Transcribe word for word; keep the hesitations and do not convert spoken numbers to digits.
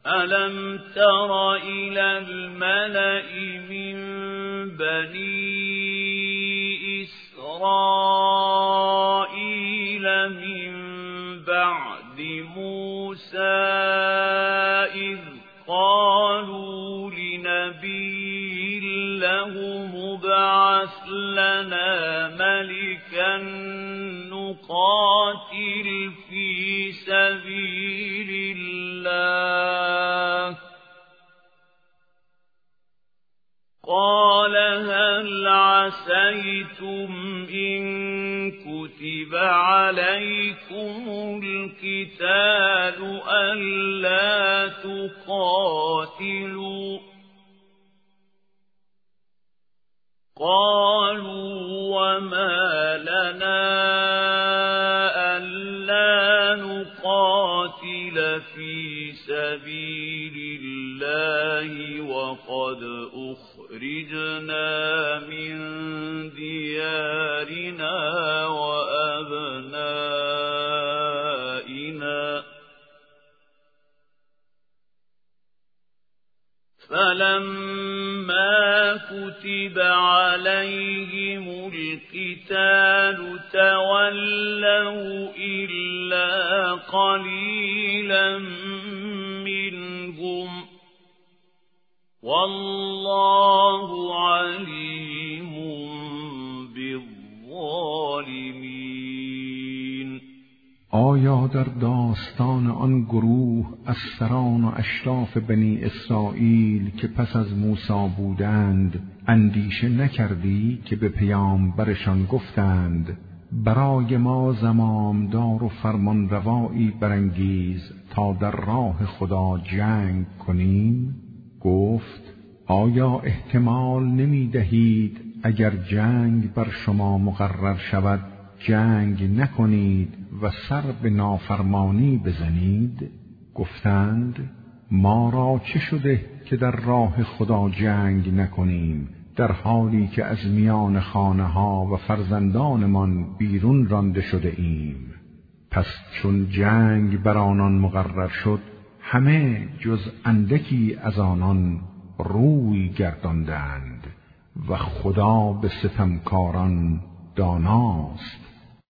ألم تر إلى الملأ من بني إسرائيل من بعد موسى إذ قالوا لنبي له مبعث لنا ملكا نقاتل في سبيل الله قال هل عسيتم إن كتب عليكم القتال ألا تقاتلوا قالوا وما لنا ألا نقاتل في سبيل الله وقد أخرجنا من ديارنا وأبنائنا فلما كتب عليهم القتال تولوا إلا قليلا منهم والله عليم بالظالمين. آیا در داستان آن گروه از سران و اشراف بنی اسرائیل که پس از موسی بودند اندیشه نکردی که به پیامبرشان گفتند برای ما زمامدار و فرمان روایی برانگیز تا در راه خدا جنگ کنیم؟ گفت آیا احتمال نمی دهید اگر جنگ بر شما مقرر شود جنگ نکنید و سر به نافرمانی بزنید؟ گفتند ما را چه شده که در راه خدا جنگ نکنیم در حالی که از میان خانه ها و فرزندانمان بیرون رانده شده ایم. پس چون جنگ بر آنان مقرر شد همه جز اندکی از آنان روی گرداندند و خدا به ستمکاران داناست.